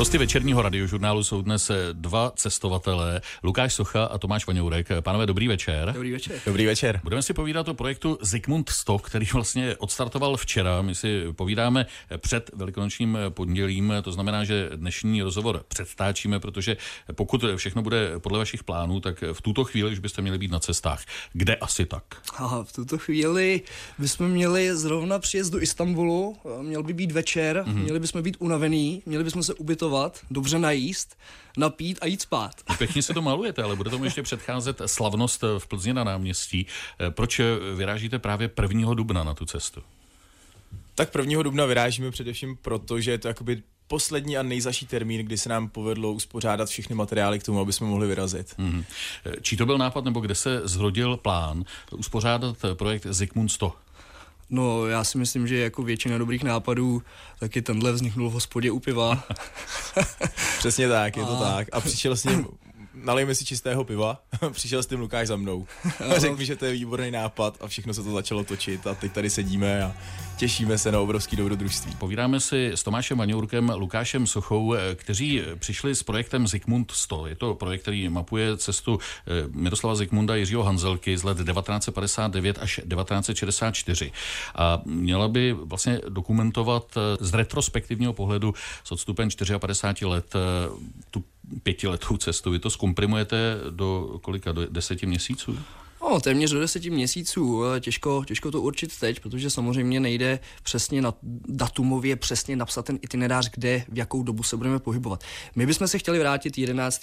Hosty večerního radiožurnálu jsou dnes dva cestovatelé, Lukáš Socha a Tomáš Vaňourek. Pánové, dobrý večer. Dobrý večer. Dobrý večer. Budeme si povídat o projektu Zikmund 100, který vlastně odstartoval včera. My si povídáme před velikonočním pondělím, to znamená, že dnešní rozhovor předtáčíme, protože pokud všechno bude podle vašich plánů, tak v tuto chvíli už byste měli být na cestách. Kde asi tak? Aha, v tuto chvíli bychom měli zrovna příjezd do Istanbulu, měl by být večer, měli bychom být unavený, měli bychom se ubytovat, dobře najíst, napít a jít spát. Pěkně se to malujete, ale bude tomu ještě předcházet slavnost v Plzni na náměstí. Proč vyrážíte právě 1. dubna na tu cestu? Tak 1. dubna vyrážíme především proto, že je to jakoby poslední a nejzaší termín, kdy se nám povedlo uspořádat všechny materiály k tomu, aby jsme mohli vyrazit. Čí to byl nápad, nebo kde se zrodil plán uspořádat projekt Zikmund 100? No, já si myslím, že jako většina dobrých nápadů, taky tenhle vzniknul v hospodě u piva. Přesně tak, je to tak. A přišel s ním, nalijeme si čistého piva, přišel s tím Lukáš za mnou. A řekl mi, že to je výborný nápad a všechno se to začalo točit a teď tady sedíme a těšíme se na obrovský dobrodružství. Povídáme si s Tomášem Vaňourkem, Lukášem Sochou, kteří přišli s projektem Zikmund 100. Je to projekt, který mapuje cestu Miroslava Zikmunda Jiřího Hanzelky z let 1959 až 1964. A měla by vlastně dokumentovat z retrospektivního pohledu s odstupem 54 let tu 5letou cestu. Vy to zkomprimujete do kolika? Do 10 měsíců? No, téměř do 10 měsíců. Těžko to určit teď, protože samozřejmě nejde přesně datumově přesně napsat ten itinerář, kde, v jakou dobu se budeme pohybovat. My bychom se chtěli vrátit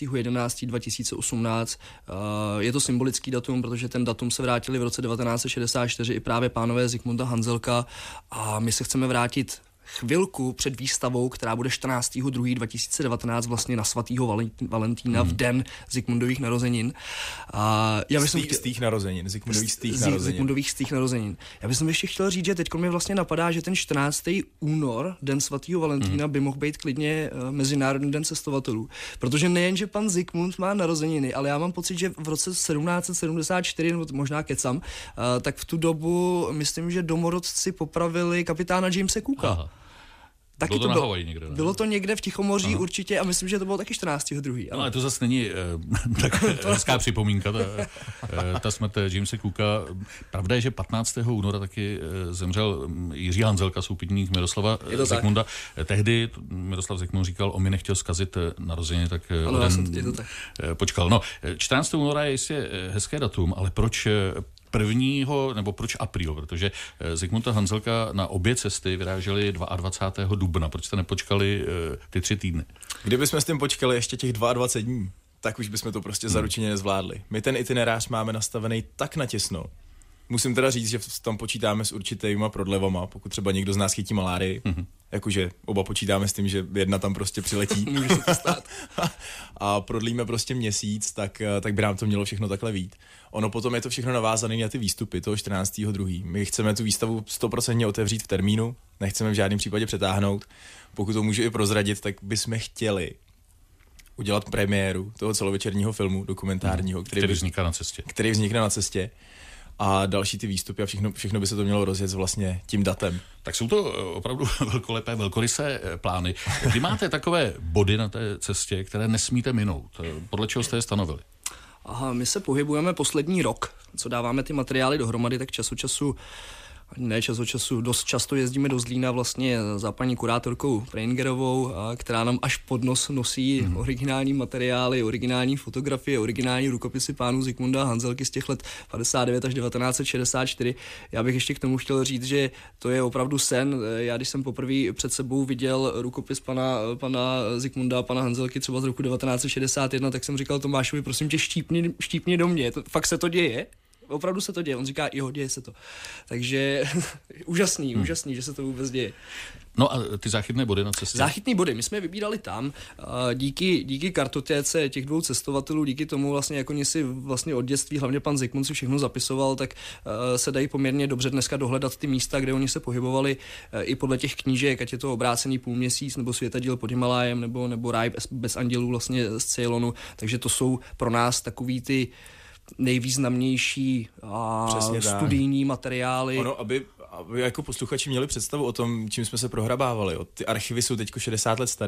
11.11.2018. Je to symbolický datum, protože ten datum se vrátili v roce 1964 i právě pánové Zikmunda Hanzelka a my se chceme vrátit chvilku před výstavou, která bude 14.2.2019 vlastně na svatého Valentína v den Zikmundových narozenin. Stých narozenin. Zikmundových stých narozenin. Já bych ještě chtěl říct, že teď mi vlastně napadá, že ten 14. únor, den svatého Valentína, by mohl být klidně Mezinárodní den cestovatelů. Protože nejen, že pan Zikmund má narozeniny, ale já mám pocit, že v roce 1774, nebo možná kecam, tak v tu dobu, myslím, že domorodci popravili kapitána Jamese Cooka. Aha. Taky bylo to na Havaji někde, ne? Bylo to někde v Tichomoří určitě a myslím, že to bylo taky 14.2. No, ale to zase není tak hezká připomínka, ta smrt Jamese Cooka. Pravda je, že 15. února taky zemřel Jiří Hanzelka, soupeřník Miroslava Zikmunda. Tehdy Miroslav Zikmund říkal, on mi nechtěl zkazit narozeniny, tak počkal. No, 14. února je jistě hezké datum, ale proč proč apríl? Protože Zikmunda Hanzelka na obě cesty vyráželi 22. dubna. Proč jste nepočkali ty 3 týdny? Kdybychom s tím počkali ještě těch 22 dní, tak už bychom to prostě zaručeně nezvládli. My ten itinerář máme nastavený tak natěsno. Musím teda říct, že tam počítáme s určitýma prodlevama, pokud třeba někdo z nás chytí malárii, jakože oba počítáme s tím, že jedna tam prostě přiletí. Může se to stát. A prodlíme prostě měsíc, tak by nám to mělo všechno takhle vít. Ono potom je to všechno navázané na ty výstupy toho 14.2. My chceme tu výstavu 100% otevřít v termínu, nechceme v žádném případě přetáhnout. Pokud to můžu i prozradit, tak bychom chtěli udělat premiéru toho celovečerního filmu dokumentárního, který vznikne na cestě. A další ty výstupy a všechno by se to mělo rozjet vlastně tím datem. Tak jsou to opravdu velkolepé, velkorysé plány. Vy máte takové body na té cestě, které nesmíte minout. Podle čeho jste je stanovili? Aha, my se pohybujeme poslední rok, co dáváme ty materiály dohromady, tak čas od času dost často jezdíme do Zlína vlastně za paní kurátorkou Preingerovou, která nám až pod nos nosí originální materiály, originální fotografie, originální rukopisy pánů Zikmunda Hanzelky z těch let 59 až 1964. Já bych ještě k tomu chtěl říct, že to je opravdu sen. Já když jsem poprvé před sebou viděl rukopis pana Zikmunda, pana Hanzelky třeba z roku 1961, tak jsem říkal Tomášovi, prosím tě, štípni do mě, fakt se to děje? Opravdu se to děje. On říká, jo, děje se to. Takže úžasný, že se to vůbec děje. No a ty záchytné body na cestě? Záchytné body, my jsme je vybírali tam. Díky kartotéce těch 2 cestovatelů, díky tomu vlastně, jak oni si vlastně od dětství, hlavně pan Zikmund si všechno zapisoval, tak se dají poměrně dobře dneska dohledat ty místa, kde oni se pohybovali i podle těch knížek, ať je to Obrácený půlměsíc, nebo Světadíl pod Himalájem, nebo Ráj bez andělů vlastně z Ceylonu. Takže to jsou pro nás takový ty nejvýznamnější studijní materiály. Ono, aby jako posluchači měli představu o tom, čím jsme se prohrabávali. Ty archivy jsou teď 60 let starý.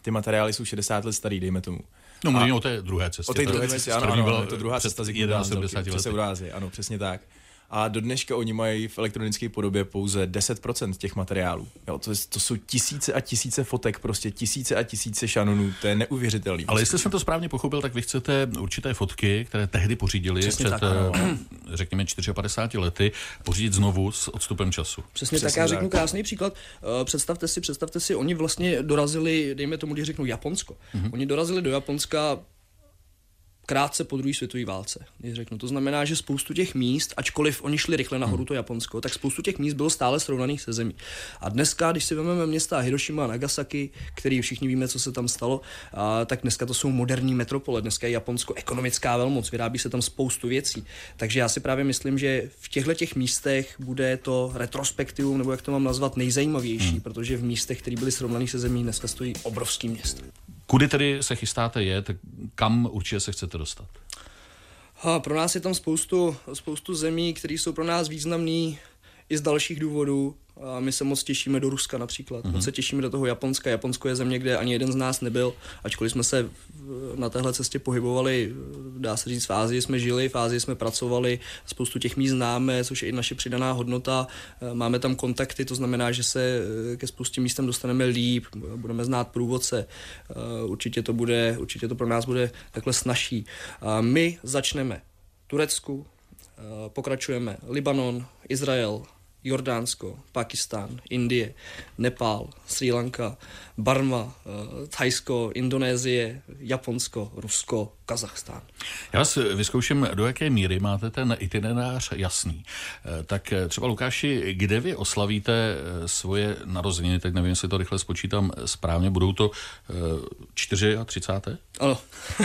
ty materiály jsou 60 let starý, dejme tomu. No, mluvím o té druhé cestě. O té druhé cestě, ano, je to druhá cesta Zikmunda Hanzelky přes Eurázii, ano, přesně tak. A do dneška oni mají v elektronické podobě pouze 10% těch materiálů. Jo, to jsou tisíce a tisíce fotek, prostě tisíce a tisíce šanonů, to je neuvěřitelný. Ale jestli jsem to správně pochopil, tak vy chcete určité fotky, které tehdy pořídili před, řekněme, 54 lety, pořídit znovu s odstupem času. Přesně tak, já řeknu krásný příklad. Představte si, oni vlastně dorazili, dejme tomu, když řeknu Japonsko. Oni dorazili do Japonska krátce po druhé světové válce, když řeknu. To znamená, že spoustu těch míst, ačkoliv oni šli rychle nahoru to Japonsko, tak spoustu těch míst bylo stále srovnaných se zemí. A dneska, když si vezmeme města Hirošima a Nagasaki, který všichni víme, co se tam stalo, tak dneska to jsou moderní metropole. Dneska je Japonsko ekonomická velmoc, vyrábí se tam spoustu věcí. Takže já si právě myslím, že v těchto místech bude to retrospektivum, nebo jak to mám nazvat, nejzajímavější, protože v místech, které byly srovnaných se zemí, dneska stojí obrovský město. Kudy tedy se chystáte jet, kam určitě se chcete dostat? Pro nás je tam spoustu zemí, které jsou pro nás významný i z dalších důvodů. A my se moc těšíme do Ruska například. Moc se těšíme do toho Japonska. Japonsko je země, kde ani jeden z nás nebyl. Ačkoliv jsme se na téhle cestě pohybovali, dá se říct, v Ázii jsme žili, v Ázii jsme pracovali, spoustu těch míst známe, což je i naše přidaná hodnota. Máme tam kontakty, to znamená, že se ke spoustě místem dostaneme líp, budeme znát průvodce. Určitě to pro nás bude takhle snazší. My začneme Turecku, pokračujeme Libanon, Izrael, Jordánsko, Pakistán, Indie, Nepál, Srí Lanka, Barma, Thajsko, Indonésie, Japonsko, Rusko, Kazachstán. Já vás vyzkouším, do jaké míry máte ten itinerář jasný. Tak třeba, Lukáši, kde vy oslavíte svoje narozeniny, tak nevím, jestli to rychle spočítám správně, budou to 34? Ano.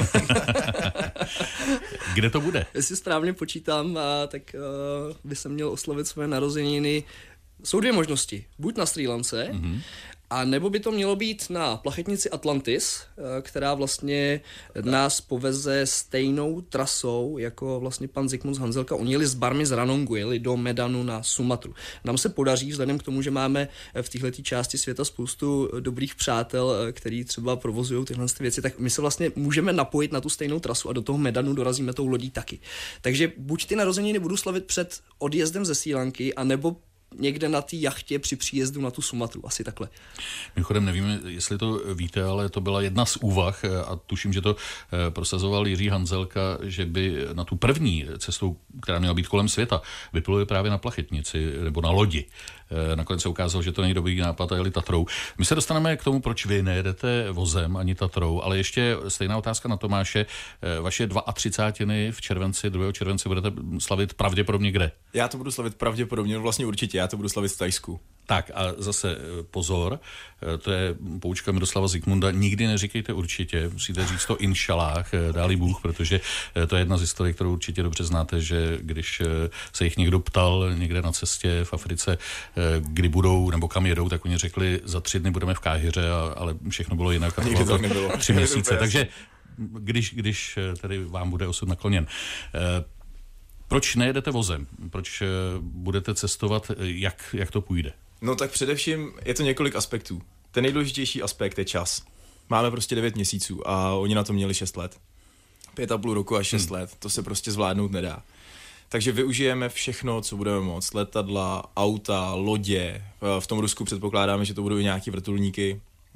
Kde to bude? Jestli správně počítám, tak by se měl oslavit svoje narozeniny. Jsou dvě možnosti. Buď na Srí Lance, a nebo by to mělo být na plachetnici Atlantis, která vlastně nás poveze stejnou trasou jako vlastně pan Zikmund Hanzelka. Oni jeli z Barmy z Ranongu, jeli do Medanu na Sumatru. Nám se podaří, vzhledem k tomu, že máme v této části světa spoustu dobrých přátel, který třeba provozují tyhle věci, tak my se vlastně můžeme napojit na tu stejnou trasu a do toho Medanu dorazíme tou lodí taky. Takže buď ty narozeniny budu slavit před odjezdem ze Srí Lanky, anebo někde na té jachtě při příjezdu na tu Sumatru, asi takhle. Mimochodem nevím, jestli to víte, ale to byla jedna z úvah a tuším, že to prosazoval Jiří Hanzelka, že by na tu první cestu, která měla být kolem světa, vypluli právě na plachetnici nebo na lodi. Nakonec se ukázalo, že to není dobrý nápad a jeli Tatrou. My se dostaneme k tomu, proč vy nejedete vozem ani Tatrou, ale ještě stejná otázka na Tomáše. Vaše 32. v červenci, 2. července budete slavit pravděpodobně kde? Já to budu slavit pravděpodobně, vlastně určitě, já to budu slavit v Thajsku. Tak a zase pozor, to je poučka Miroslava Zikmunda, nikdy neříkejte určitě, musíte říct to inšalách, dá-li Bůh, protože to je jedna z historií, kterou určitě dobře znáte, že když se jich někdo ptal někde na cestě v Africe, kdy budou nebo kam jedou, tak oni řekli, za 3 dny budeme v Káhiře, ale všechno bylo jinak a to nebylo 3 měsíce. Takže když tedy vám bude osud nakloněn. Proč nejedete vozem? Proč budete cestovat? Jak to půjde? No tak především je to několik aspektů. Ten nejdůležitější aspekt je čas. Máme prostě 9 měsíců a oni na to měli 6 let. 5,5 roku a 6 let. To se prostě zvládnout nedá. Takže využijeme všechno, co budeme moct. Letadla, auta, lodě. V tom Rusku předpokládáme, že to budou i nějaký vrtulníky.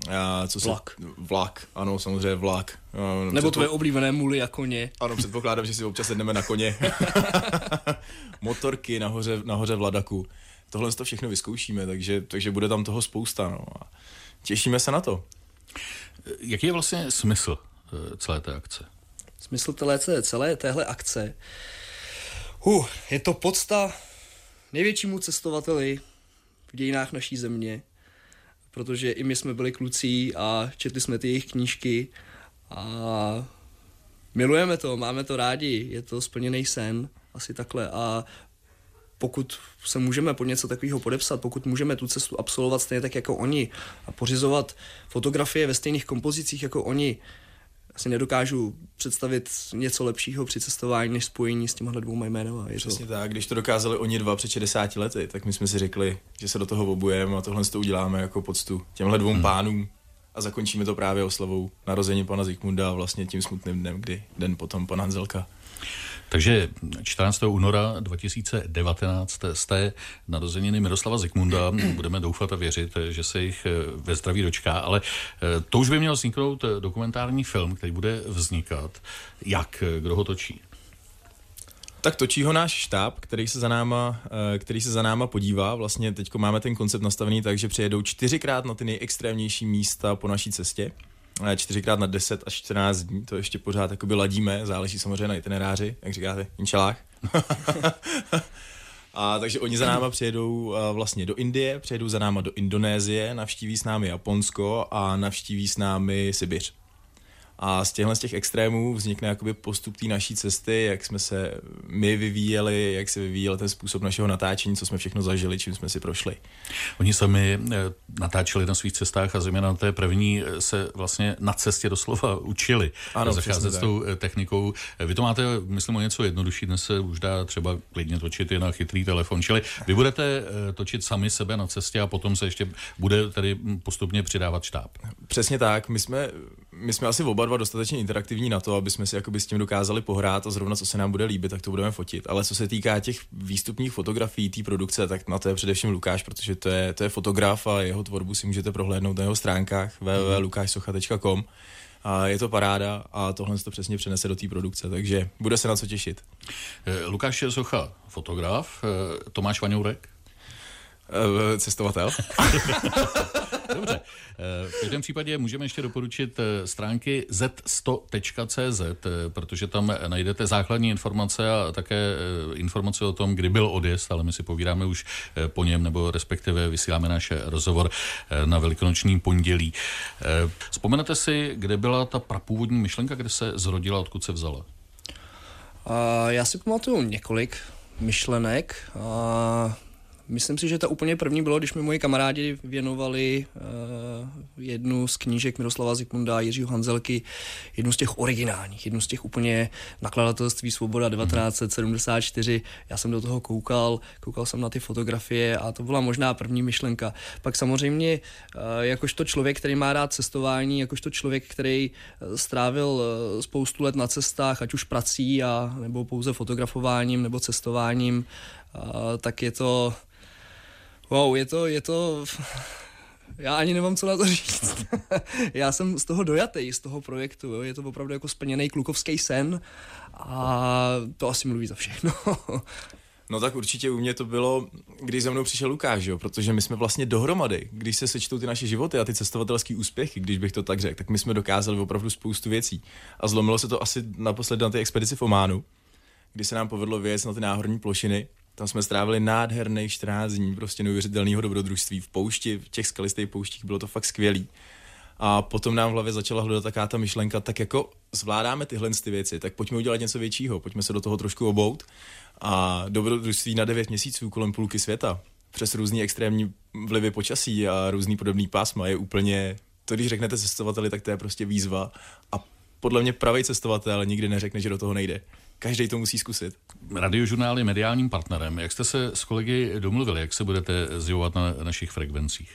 Vlak, ano, samozřejmě vlak. Nebo tvoje oblíbené muly a koně. Ano, předpokládám, že si občas sedneme na koně. Motorky nahoře v Ladaku. Tohle to všechno vyzkoušíme, takže bude tam toho spousta. No. A těšíme se na to. Jaký je vlastně smysl celé té akce? Smysl celé téhle akce? Je to podsta největšímu cestovateli v dějinách naší země, protože i my jsme byli kluci a četli jsme ty jejich knížky a milujeme to, máme to rádi, je to splněný sen, asi takhle. A pokud se můžeme pod něco takového podepsat, pokud můžeme tu cestu absolvovat stejně tak jako oni a pořizovat fotografie ve stejných kompozicích jako oni, asi nedokážu představit něco lepšího při cestování než spojení s těmhle dvouma jménama. Přesně tak, když to dokázali oni dva před 60 lety, tak my jsme si řekli, že se do toho obujeme a tohle to uděláme jako poctu těmhle dvou pánům a zakončíme to právě oslavou narození pana Zikmunda a vlastně tím smutným dnem, kdy den potom pana Hanzelka. Takže 14. února 2019 jste narozeniny Miroslava Zikmunda. Budeme doufat a věřit, že se jich ve zdraví dočká, ale to už by měl vzniknout dokumentární film, který bude vznikat. Jak? Kdo ho točí? Tak točí ho náš štáb, který se za náma podívá. Vlastně teďko máme ten koncept nastavený tak, že přijedou 4krát na ty nejextrémnější místa po naší cestě. 4krát na 10 až 14 dní, to ještě pořád jakoby ladíme, záleží samozřejmě na itineráři, jak říkáte, inšalách. A takže oni za náma přijedou vlastně do Indie, přijedou za náma do Indonésie, navštíví s námi Japonsko a navštíví s námi Sibiř. A z těch extrémů vznikne jakoby postup té naší cesty, jak jsme se my vyvíjeli, jak se vyvíjel ten způsob našeho natáčení, co jsme všechno zažili, čím jsme si prošli. Oni sami natáčeli na svých cestách a zejména na té první se vlastně na cestě doslova učili zacházet s tou technikou. Vy to máte, myslím, o něco jednodušší, dnes se už dá třeba klidně točit i na chytrý telefon, čili vy budete točit sami sebe na cestě a potom se ještě bude tady postupně přidávat štáb. Přesně tak, my jsme asi oba dva dostatečně interaktivní na to, aby jsme si jakoby s tím dokázali pohrát a zrovna co se nám bude líbit, tak to budeme fotit. Ale co se týká těch výstupních fotografií, té produkce, tak na to je především Lukáš, protože to je fotograf a jeho tvorbu si můžete prohlédnout na jeho stránkách www.lukashsocha.com. A je to paráda a tohle se to přesně přenese do té produkce, takže bude se na co těšit. Lukáš Socha, fotograf, Tomáš Vaňourek? Cestovatel. Dobře. V každém případě můžeme ještě doporučit stránky z100.cz, protože tam najdete základní informace a také informace o tom, kdy byl odjezd, ale my si povídáme už po něm, nebo respektive vysíláme náš rozhovor na velikonoční pondělí. Vzpomenete si, kde byla ta prapůvodní myšlenka, kde se zrodila, odkud se vzala? Já si pamatuju několik myšlenek. Myslím si, že ta úplně první bylo, když mi moji kamarádi věnovali jednu z knížek Miroslava Zikmunda a Jiřího Hanzelky, jednu z těch originálních, jednu z těch úplně nakladatelství Svoboda 1974. Já jsem do toho koukal jsem na ty fotografie a to byla možná první myšlenka. Pak samozřejmě, jakožto člověk, který má rád cestování, jakožto člověk, který strávil spoustu let na cestách, ať už prací nebo pouze fotografováním nebo cestováním, tak je to... Wow, je to... Já ani nemám co na to říct. Já jsem z toho dojatý, z toho projektu. Jo. Je to opravdu jako splněný klukovský sen a to asi mluví za všechno. No tak určitě u mě to bylo, když za mnou přišel Lukáš, jo, protože my jsme vlastně dohromady, když se sečtou ty naše životy a ty cestovatelské úspěchy, když bych to tak řekl, tak my jsme dokázali opravdu spoustu věcí. A zlomilo se to asi naposled na té expedici v Ománu, kdy se nám povedlo vyjet na ty náhorní plošiny. Tam jsme strávili nádherný 14 dní, prostě neuvěřitelného dobrodružství v poušti, v těch skalistých pouštích, bylo to fakt skvělý. A potom nám v hlavě začala hledat taká ta myšlenka, tak jako zvládáme tyhle ty věci, tak pojďme udělat něco většího, pojďme se do toho trošku obout. A dobrodružství na 9 měsíců kolem půlky světa, přes různý extrémní vlivy počasí a různý podobný pásma je úplně, to když řeknete cestovateli, tak to je prostě výzva a podle mě pravý cestovatel nikdy neřekne, že do toho nejde. Každý to musí zkusit. Radiožurnál je mediálním partnerem. Jak jste se s kolegy domluvili? Jak se budete zjevovat na našich frekvencích?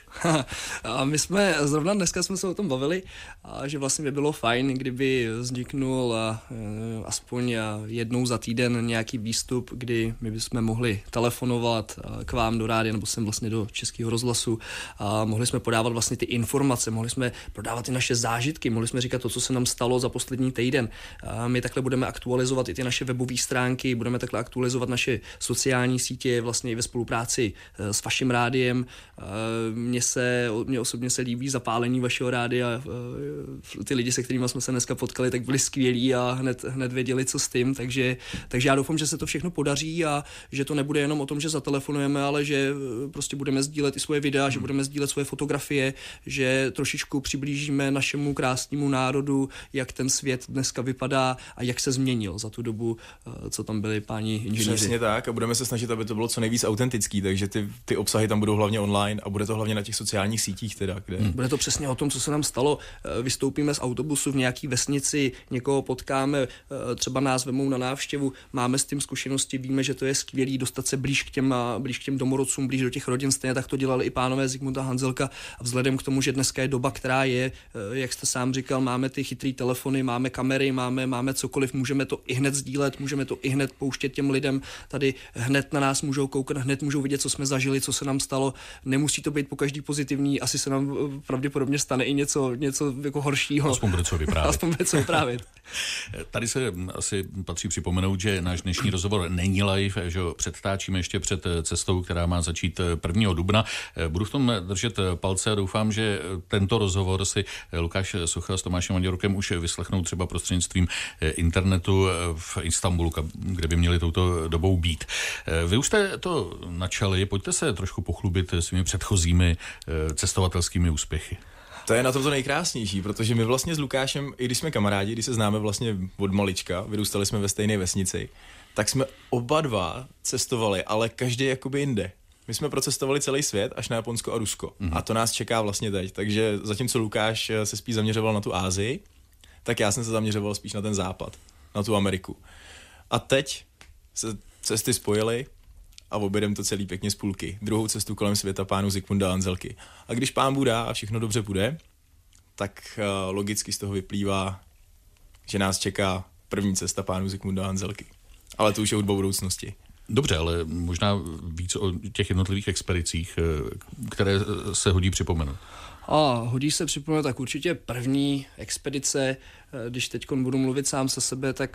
A my jsme, zrovna dneska jsme se o tom bavili, že vlastně by bylo fajn, kdyby vzniknul aspoň jednou za týden nějaký výstup, kdy my bychom mohli telefonovat k vám do rádia, nebo sem vlastně do Českého rozhlasu a mohli jsme podávat vlastně ty informace, mohli jsme prodávat ty naše zážitky, mohli jsme říkat to, co se nám stalo za poslední týden. A my takhle budeme aktualizovat i ty naše webové stránky, budeme takhle aktualizovat naše sociální sítě vlastně i ve spolupráci s vaším rádiem. Mně osobně se líbí zapálení vašeho rádia. Ty lidi, se kterými jsme se dneska potkali, tak byli skvělí a hned věděli, co s tím, takže já doufám, že se to všechno podaří a že to nebude jenom o tom, že zatelefonujeme, ale že prostě budeme sdílet i svoje videa, že budeme sdílet svoje fotografie, že trošičku přiblížíme našemu krásnému národu, jak ten svět dneska vypadá a jak se změnil za tu dobu, dobu, co tam byli páni inženýři. Přesně tak a budeme se snažit, aby to bylo co nejvíc autentický, takže ty obsahy tam budou hlavně online a bude to hlavně na těch sociálních sítích teda, kde... Bude to přesně o tom, co se nám stalo. Vystoupíme z autobusu v nějaký vesnici, někoho potkáme, třeba nás vemou na návštěvu, máme s tím zkušenosti, víme, že to je skvělý dostat se blíž k těm domorodcům, blíž do těch rodin, stejně tak to dělali i pánové Zikmunda Hanzelka a vzhledem k tomu, že dneska je doba, která je, jak jste sám říkal, máme ty chytrý telefony, máme kamery, máme cokoliv, můžeme to i hned sdílet, můžeme to i hned pouštět těm lidem, tady hned na nás můžou koukat, hned můžou vidět, co jsme zažili, co se nám stalo. Nemusí to být po každý pozitivní, asi se nám pravděpodobně stane i něco jako horšího. Aspoň bude co vyprávět. Tady se asi patří připomenout, že náš dnešní rozhovor není live, že předtáčíme ještě před cestou, která má začít 1. dubna. Budu v tom držet palce a doufám, že tento rozhovor si Lukáš Socha s Tomášem Maděrukem už vyslechnou třeba prostřednictvím internetu v Istanbulu, kde by měli touto dobou být. Vy už jste to načali, pojďte se trošku pochlubit svými předchozími cestovatelskými úspěchy. To je na tom to nejkrásnější, protože my vlastně s Lukášem, i když jsme kamarádi, když se známe vlastně od malička, vyrůstali jsme ve stejné vesnici, tak jsme oba dva cestovali, ale každý jakoby jinde. My jsme procestovali celý svět až na Japonsko a Rusko. A to nás čeká vlastně teď. Takže zatímco Lukáš se spíš zaměřoval na tu Asii, tak já jsem se zaměřoval spíš na ten západ, na tu Ameriku. A teď se cesty spojily a objedeme to celý pěkně z půlky. Druhou cestu kolem světa pánu Zikmunda Hanzelky. A když pán Bůh dá a všechno dobře půjde, tak logicky z toho vyplývá, že nás čeká první cesta pánu Zikmunda Hanzelky. Ale to už je hudba budoucnosti. Dobře, ale možná víc o těch jednotlivých expedicích, které se hodí připomenout. A hodí se připomenout, tak určitě první expedice, když teď budu mluvit sám se sebe, tak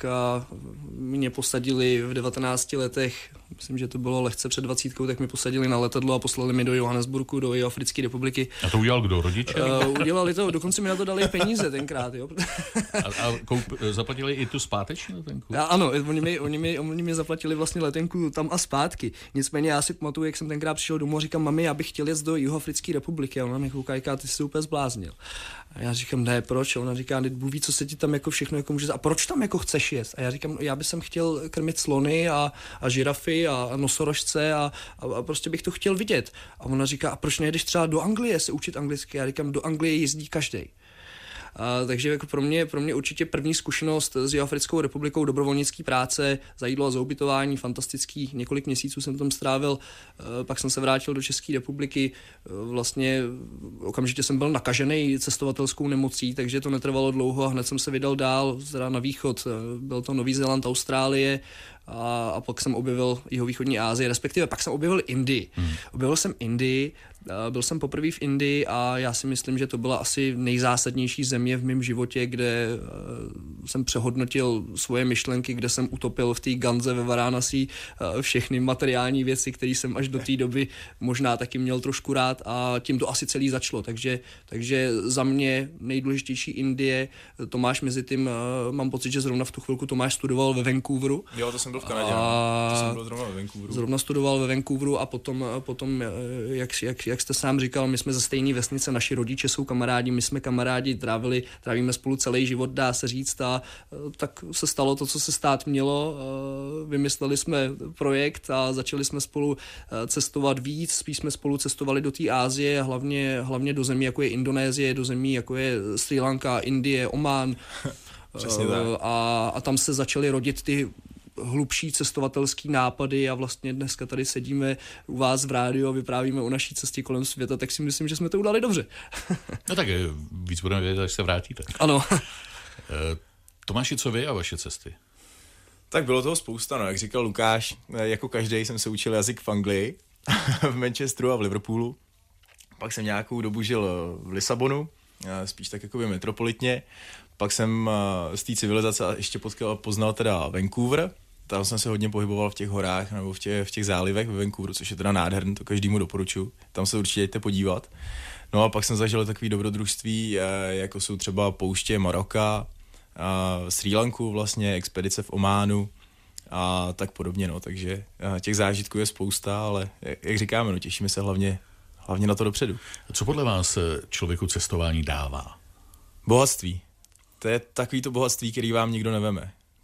mě posadili v 19 letech, myslím, že to bylo lehce před 20, tak mi posadili na letadlo a poslali mi do Johannesburgu, do Jihoafrické republiky. A to udělal kdo? Rodiče? Udělali to, dokonce mi na to dali peníze tenkrát. Jo. A zaplatili i tu zpáteční letenku? Ano, oni mi zaplatili vlastně letenku tam a zpátky. Nicméně já si pamatuju, jak jsem tenkrát přišel domů a říkám, mami, já bych chtěl jet do Jihoafrické republiky. A ona mi kouká, ty jsi úplně zbláznil. A já říkám, ne, proč? A ona říká, Bůh ví, co se ti tam jako všechno jako může... A proč tam jako chceš jet? A já říkám, já bych chtěl krmit slony a žirafy a nosorožce a prostě bych to chtěl vidět. A ona říká, a proč nejedeš třeba do Anglie se učit anglicky? Já říkám, do Anglie jezdí každej. Takže jako pro mě určitě první zkušenost s Jihoafrickou republikou, dobrovolnický práce, za jídlo a za ubytování, fantastický, několik měsíců jsem tam strávil, pak jsem se vrátil do České republiky, vlastně okamžitě jsem byl nakažený cestovatelskou nemocí, takže to netrvalo dlouho a hned jsem se vydal dál, teda na východ, byl to Nový Zéland, Austrálie, a pak jsem objevil jihovýchodní Asii, respektive pak jsem objevil Indii. Objevil jsem Indii, byl jsem poprvé v Indii a já si myslím, že to byla asi nejzásadnější země v mém životě, kde jsem přehodnotil svoje myšlenky, kde jsem utopil v té Ganze ve Varánasí všechny materiální věci, které jsem až do té doby možná taky měl trošku rád a tím to asi celý začalo. Takže za mě nejdůležitější Indie, Tomáš mezi tím, mám pocit, že zrovna v tu chvilku Tomáš studoval ve Vancouveru. Jo, to jsem byl v Kanadě. To jsem byl zrovna ve Vancouveru. Zrovna studoval ve Vancouveru a potom jak jste sám říkal, my jsme ze stejné vesnice, naši rodiče jsou kamarádi, my jsme kamarádi, trávíme spolu celý život, dá se říct, a tak se stalo to, co se stát mělo. Vymysleli jsme projekt a začali jsme spolu cestovat víc, spíš jsme spolu cestovali do té Asie, hlavně do zemí, jako je Indonésie, do zemí, jako je Srí Lanka, Indie, Omán. A tam se začaly rodit ty hlubší cestovatelský nápady a vlastně dneska tady sedíme u vás v rádiu a vyprávíme o naší cestě kolem světa, tak si myslím, že jsme to udali dobře. No tak víc budeme vědět, až se vrátíte. Ano. Tomáši, co vy a vaše cesty? Tak bylo toho spousta, no. Jak říkal Lukáš, jako každý jsem se učil jazyk v Anglii, v Manchesteru a v Liverpoolu. Pak jsem nějakou dobu žil v Lisabonu, spíš tak jakoby metropolitně. Pak jsem z té civilizace ještě poznal teda Vancouver. Tam jsem se hodně pohyboval v těch horách nebo v těch zálivech ve Vancouveru, což je teda nádherný, to každému doporučuji. Tam se určitě jdete podívat. No a pak jsem zažil takový dobrodružství, jako jsou třeba pouště Maroka, Srí Lanku vlastně, expedice v Ománu a tak podobně, no. Takže těch zážitků je spousta, ale jak říkáme, no, těšíme se hlavně na to dopředu. Co podle vás člověku cestování dává? Bohatství. To je takový to bohatství, který vám nikdo neveme.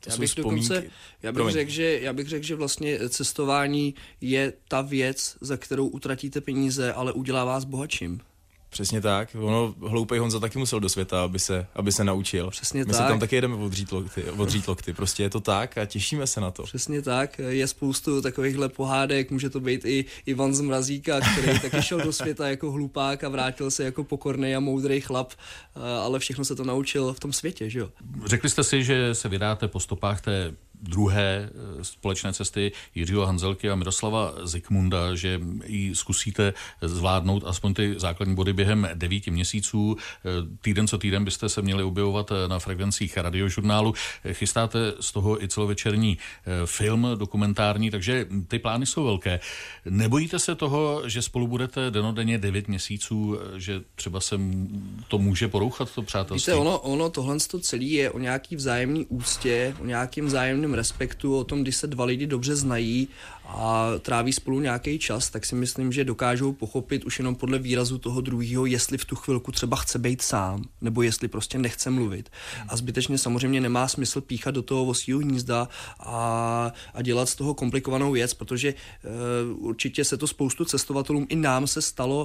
Já bych řekl, že vlastně cestování je ta věc, za kterou utratíte peníze, ale udělá vás bohatším. Přesně tak. Ono, hloupej Honza taky musel do světa, aby se naučil. Přesně My tak. se tam taky jedeme odřít lokty. Prostě je to tak a těšíme se na to. Přesně tak. Je spoustu takovýchhle pohádek. Může to být i Ivan z Mrazíka, který taky šel do světa jako hlupák a vrátil se jako pokorný a moudrý chlap, ale všechno se to naučil v tom světě, že jo? Řekli jste si, že se vydáte po stopách té druhé společné cesty Jiřího Hanzelky a Miroslava Zikmunda, že ji zkusíte zvládnout aspoň ty základní body během 9 měsíců. Týden co týden byste se měli objevovat na frekvencích Radiožurnálu. Chystáte z toho i celovečerní film dokumentární, takže ty plány jsou velké. Nebojíte se toho, že spolu budete dennodenně 9 měsíců, že třeba se to může porouchat, to přátelství? Víte, ono tohle celé je o nějaký vzájemný úctě, o nějakým vzájemném respektu, o tom, když se dva lidi dobře znají a tráví spolu nějaký čas, tak si myslím, že dokážou pochopit už jenom podle výrazu toho druhého, jestli v tu chvilku třeba chce být sám, nebo jestli prostě nechce mluvit. A zbytečně samozřejmě nemá smysl píchat do toho vosího hnízda a dělat z toho komplikovanou věc, protože určitě se to spoustu cestovatelům i nám se stalo,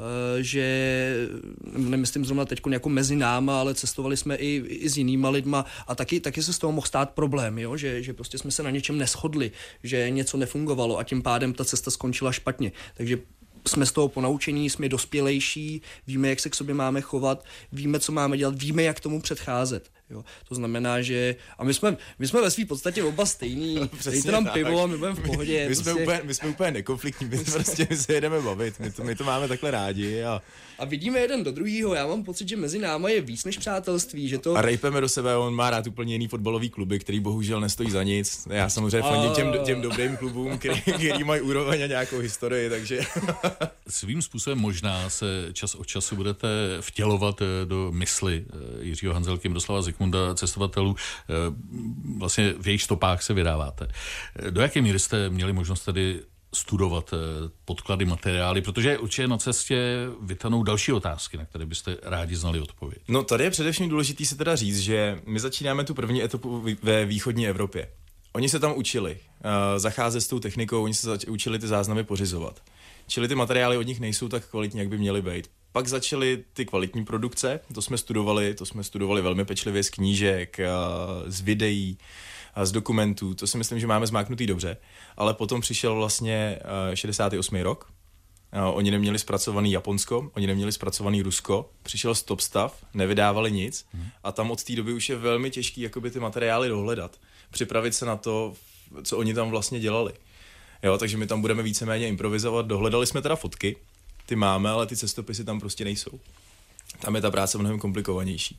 že nemyslím zrovna teď jako mezi náma, ale cestovali jsme i s jinýma lidma a taky se z toho mohl stát problém, jo? Že prostě jsme se na něčem neshodli, že něco nefungovalo a tím pádem ta cesta skončila špatně. Takže jsme z toho ponaučení, jsme dospělejší, víme, jak se k sobě máme chovat, víme, co máme dělat, víme, jak tomu předcházet. Jo. To znamená, že... A my jsme ve své podstatě oba stejný. Dejte nám pivo a my budeme v pohodě. My jsme úplně nekonfliktní, my se jedeme bavit, my to máme takhle rádi. A vidíme jeden do druhého. Já mám pocit, že mezi náma je víc než přátelství. Že to... A rejpeme do sebe, on má rád úplně jiný fotbalový kluby, který bohužel nestojí za nic. Já samozřejmě fandím těm dobrým klubům, který mají úroveň a nějakou historii, takže... Svým způsobem možná se čas od času budete vtělovat do mysli Jiřího Hanzelky, Miroslava Zikmunda, cestovatelů. Vlastně v jejich stopách se vydáváte. Do jaké míry jste měli možnost tedy studovat podklady, materiály, protože určitě na cestě vytanou další otázky, na které byste rádi znali odpověď. No tady je především důležitý se teda říct, že my začínáme tu první etapu ve východní Evropě. Oni se tam učili zacházet s tou technikou, oni se učili ty záznamy pořizovat. Čili ty materiály od nich nejsou tak kvalitní, jak by měly být. Pak začaly ty kvalitní produkce, to jsme studovali velmi pečlivě z knížek, z videí, z dokumentů, to si myslím, že máme zmáknutý dobře, ale potom přišel vlastně 68. rok, oni neměli zpracovaný Japonsko, oni neměli zpracovaný Rusko, přišel stop stav, nevydávali nic a tam od té doby už je velmi těžký jakoby ty materiály dohledat, připravit se na to, co oni tam vlastně dělali. Jo, takže my tam budeme víceméně improvizovat, dohledali jsme teda fotky, ty máme, ale ty cestopisy tam prostě nejsou. Tam je ta práce mnohem komplikovanější.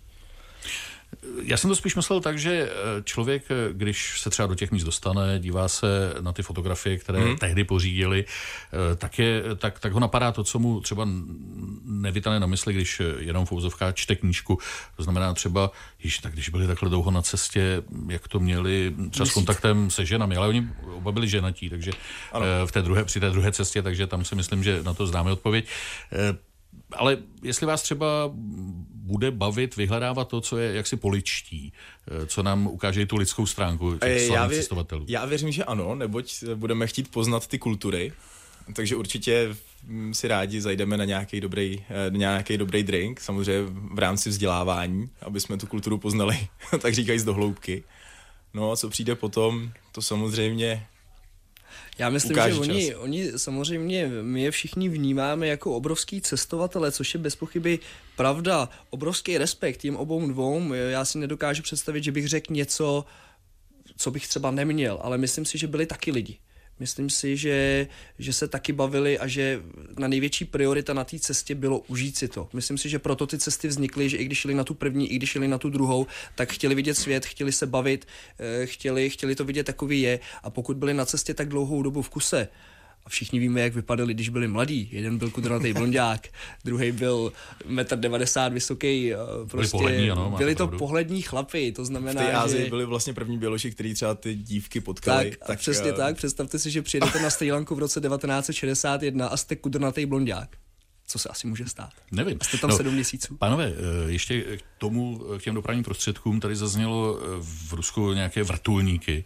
Já jsem to spíš myslel tak, že člověk, když se třeba do těch míst dostane, dívá se na ty fotografie, které tehdy pořídili, tak ho napadá to, co mu třeba nevytane na mysli, když jenom v uvozovkách čte knížku. To znamená třeba, tak když byli takhle dlouho na cestě, jak to měli třeba s kontaktem se ženami, ale oni oba byli ženatí, takže při té druhé cestě, takže tam si myslím, že na to známe odpověď. Ale jestli vás třeba bude bavit vyhledávat to, co je jaksi poličtí, co nám ukáže tu lidskou stránku těch slavných cestovatelů. Já věřím, že ano, neboť budeme chtít poznat ty kultury, takže určitě si rádi zajdeme na nějaký dobrý drink, samozřejmě v rámci vzdělávání, aby jsme tu kulturu poznali, tak říkajíc do hloubky. No a co přijde potom, to samozřejmě... Já myslím, že oni samozřejmě, my je všichni vnímáme jako obrovský cestovatele, což je bez pochyby pravda. Obrovský respekt jim obou dvou. Já si nedokážu představit, že bych řekl něco, co bych třeba neměl, ale myslím si, že byli taky lidi. Myslím si, že se taky bavili a že na největší priorita na té cestě bylo užít si to. Myslím si, že proto ty cesty vznikly, že i když šli na tu první, i když šli na tu druhou, tak chtěli vidět svět, chtěli se bavit, chtěli to vidět takový je. A pokud byli na cestě tak dlouhou dobu v kuse, a všichni víme, jak vypadali, když byli mladí. Jeden byl kudrnatý blonďák, druhý byl 1,90 m vysoký. Prostě byli to pohlední chlapi, to znamená, v té Asii byli vlastně první běloši, který třeba ty dívky potkali. Tak přesně tak, představte si, že přijedete na Srí Lanku v roce 1961 a jste kudrnatý blonďák. co se asi může stát. Nevím. Jste tam 7 měsíců. Pánové, ještě k těm dopravním prostředkům tady zaznělo v Rusku nějaké vrtulníky.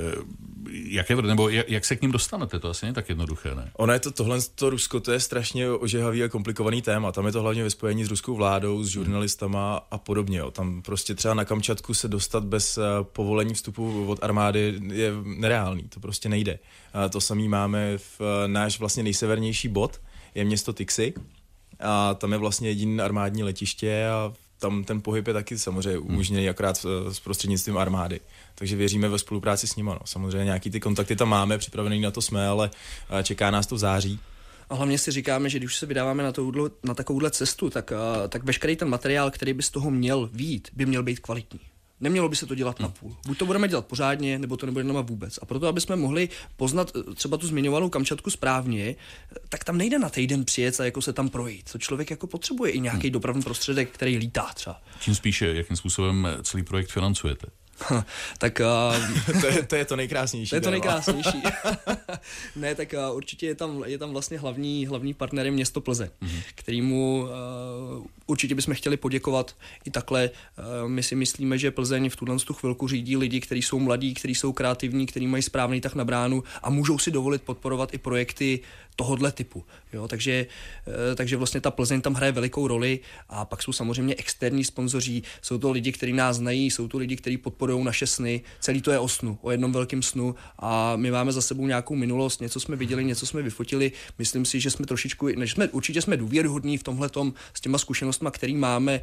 Jak se k ním dostanete? To asi není tak jednoduché, ne? Ono je to Rusko, to je strašně ožehavý a komplikovaný téma. Tam je to hlavně ve spojení s ruskou vládou, s žurnalistama a podobně. Jo. Tam prostě třeba na Kamčatku se dostat bez povolení vstupu od armády je nereálný. To prostě nejde. To samý máme v náš vlastně nejsevernější bod, je město Tixi. A tam je vlastně jediné armádní letiště a tam ten pohyb je taky samozřejmě umožněný akorát s prostřednictvím armády. Takže věříme ve spolupráci s nimi. No. Samozřejmě nějaký ty kontakty tam máme, připravený na to jsme, ale čeká nás to v září. A hlavně si říkáme, že když se vydáváme na takovouhle cestu, tak veškerý ten materiál, který by z toho měl vyjít, by měl být kvalitní. Nemělo by se to dělat na půl. Buď to budeme dělat pořádně, nebo to nebude nama vůbec. A proto, aby jsme mohli poznat třeba tu zmiňovanou Kamčatku správně, tak tam nejde na týden přijet a jako se tam projít. To člověk jako potřebuje i nějaký dopravní prostředek, který lítá třeba. Tím spíše, jakým způsobem celý projekt financujete? Tak to je to nejkrásnější. To je to nejkrásnější. Ne, tak určitě je tam vlastně hlavní partnerem město Plzeň, kterému určitě bychom chtěli poděkovat i takhle. My si myslíme, že Plzeň v tuhle chvilku řídí lidi, kteří jsou mladí, kteří jsou kreativní, kteří mají správný tah na bránu a můžou si dovolit podporovat i projekty tohodle typu. Jo, takže vlastně ta Plzeň tam hraje velikou roli a pak jsou samozřejmě externí sponzoři, jsou to lidi, kteří nás znají, jsou to lidi, kteří podporují naše sny. Celý to je o snu, o jednom velkém snu a my máme za sebou nějakou minulost, něco jsme viděli, něco jsme vyfotili. Myslím si, že jsme určitě jsme důvěryhodní v tomhletom s těma zkušenostmi, který máme.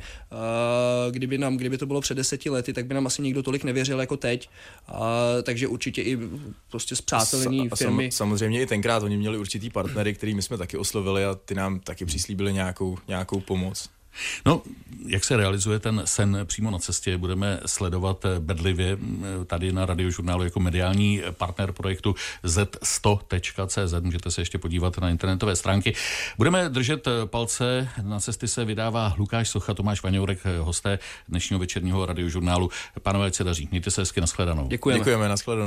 Kdyby to bylo před 10 lety, tak by nám asi nikdo tolik nevěřil jako teď. Takže určitě i prostě zpřátelení firmy. Samozřejmě i tenkrát oni měli určitý partnery, kterými jsme taky oslovili a ty nám taky přislíbili nějakou pomoc. No, jak se realizuje ten sen přímo na cestě, budeme sledovat bedlivě tady na Radiožurnálu jako mediální partner projektu z100.cz. Můžete se ještě podívat na internetové stránky. Budeme držet palce, na cesty se vydává Lukáš Socha, Tomáš Vaňourek, hosté dnešního večerního Radiožurnálu. Pánové, ať se daří. Mějte se hezky, nashledanou. Děkujeme, nashledanou.